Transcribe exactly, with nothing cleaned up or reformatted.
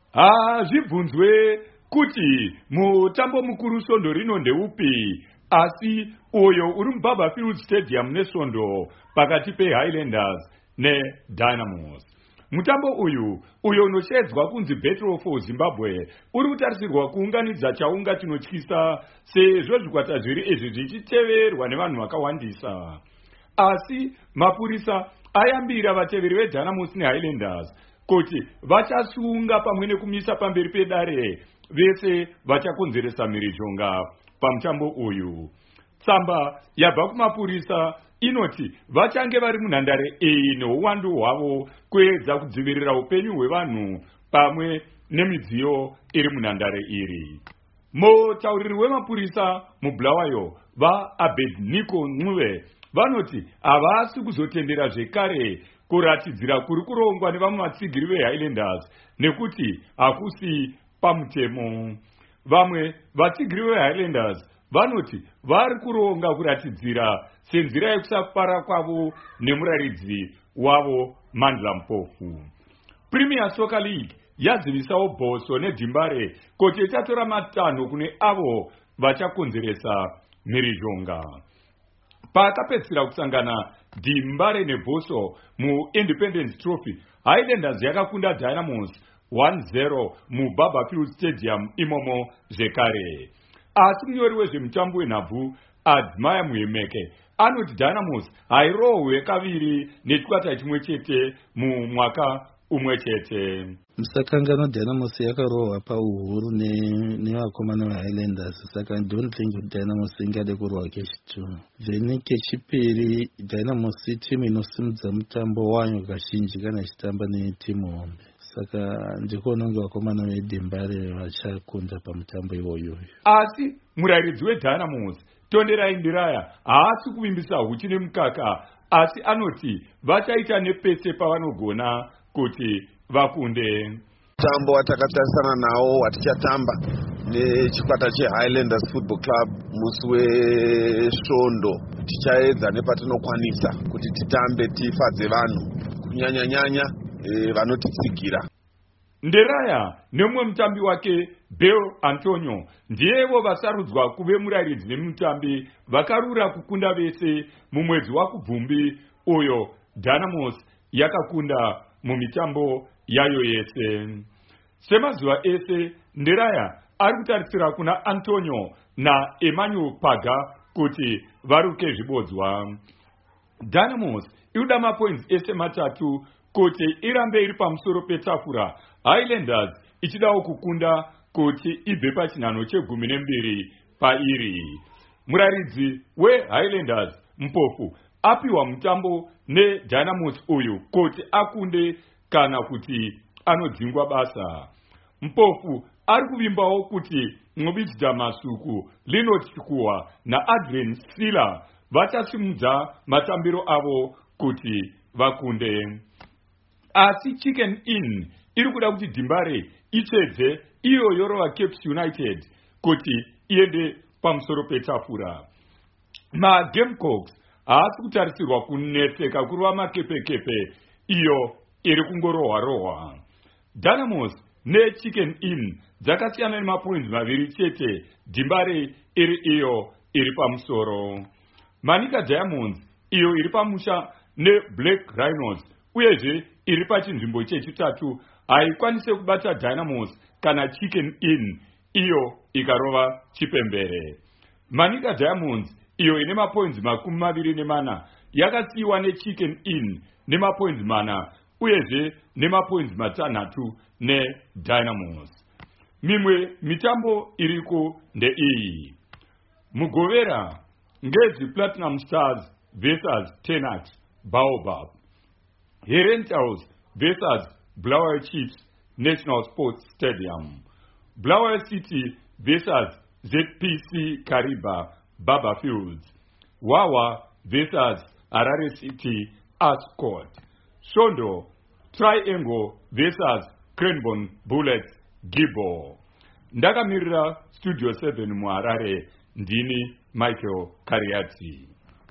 Ha zvibvunzwe kuti mutambo mukuru Svondo rino ndeupi, asi uyo uri muBaba Field Stadium neSvondo pakati peHighlanders neDynamos. Mutambo uyu uyo unoshedzwa kunzi Battle for Zimbabwe uri kutarisirwa kuunganidza chaunga chinotyisa sezvo zvikwata zviri izvi zvichiteverwa nevanhu vakawandisa. Asi mapurisa ayambira vateveri veDynamos neHighlanders kuti vachasunga pamwe nekumisa pamberi pedare vese vachakonzeresa mhirizhonga pamutambo uyu. Tsamba yabva kumapurisa inoti vachange vari munhandare iyi neuwandu hwavo kuedza kudzivirira upenyu hwevanhu pamwe nemidziyo iri munhandare iri. Mutauriri wemapurisa muBulawayo vaAbednego Ncube vanoti havasi kuzotendera zvekare kuratidzira kuri kurongwa nevamwe vatsigiri veHighlanders nekuti hakusi pamutemo. Vamwe vatsigiri veHighlanders vanoti vari kuronga kuratidzira senzira yekusafara kwavo nemuraridzi wavo Mandla Mpofu. Premier Soccer League yazivisawo Bhoso neDimbare kuti ichatora matanho kune avo vachakonzeresa mhirizhonga. Pakapedzisira kusangana Dimbare neBhoso muIndependence Trophy, Highlanders yakakunda Dynamos one zero muBaba Field Stadium imomo zvekare. Asi munyori wezvemutambo wenhabvu Admire Muhemeke anoti Dynamos hairohwe kaviri nechikwata chimwe chete mumwaka umwe chete. Musakangana Dynamos yakarohwa pauhuru nevakomana veHighlanders, saka I don't think Dynamos ingade kurohwa kechitu. Then kechipiri Dynamos timu inosimudza mutambo wayo kazhinji kana ichitamba netimu hombe, saka ndikuona kunge vakomana veDimbare vachakunda pamutambo iwoyo. Asi murayiridzi weDynamos Tonderai Ndiraya haasi kuvimbisa huchi nemukaka, asi anoti vachaita nepese pavanogona kuti vakunde. Mutambo watakatarisana nawo watichatamba nechikwata cheHighlanders Football Club musi weSvondo, tichaedza nepatinokwanisa kuti titambe tifadze vanhu kunyanya-nyanya e, vanotitsigira. Nderaya nemumwe mutambi wake Bill Antonio ndiyevo vasarudzwa kuve murayiridzi nemutambi vakarura kukunda vese mumwedzi waKubvumbi uyo Dynamos yakakunda mumitambo yayo yese. Semazuva ese Nderaya ari kutarisira kuna Antonio na Emmanuel Paga kuti varuke zvibodzwa. Dynamos inoda mapoints ese matatu kuti irambe iri pamusoro petafura, Highlanders ichidawo kukunda kuti ibve pachinhano chegumi nembiri pairi. Muraridzi weHighlanders Mpofu apiwa mutambo neDynamos uyu kuti akunde kana kuti anodzingwa basa. Mpofu ari kuvimbawo kuti Ngobijita Masuku, Linot Chikuwa na Adrian Sila vachasimudza matambiro avo kuti vakunde. Asi Chicken Inn iri kuda kuti Dimbare ichedze iyo yorova Cape United kuti iende pamusoro petafura. Ma Gamecocks haasi kutarisirwa kunetseka kuruva makepe-kepe iyo iri kungorohwa-rohwa. Dynamos neChicken Inn dzakasiyana nemapoints maviri chete, Dimbare iri iyo iri pamusoro. Manika Diamonds iyo iri pamusha neBlack Rhinos uyezve iri pachinzvimbo chechitatu haikwanise kubata Dynamos kana Chicken Inn iyo ikarova chipembere. Manika Diamonds iyo ine mapoints makumi maviri nemana yakasiyiwa neChicken Inn nemapoints mana uyezve nemapoints matanhatu neDynamos. Mimwe mitambo iriko ndeiyi: Mugovera Ngezi Platinum Stars versus Tenax Baobab, Herentals versus Bulawayo Chiefs National Sports Stadium, Bulawayo City versus Z P C Kariba Baba Fields, Wawa versus Harare City Ascot, Shondo Triangle versus Cranbourne Bullets Gibo. Ndakamirira Studio seven muHarare, ndini Michael Kariati.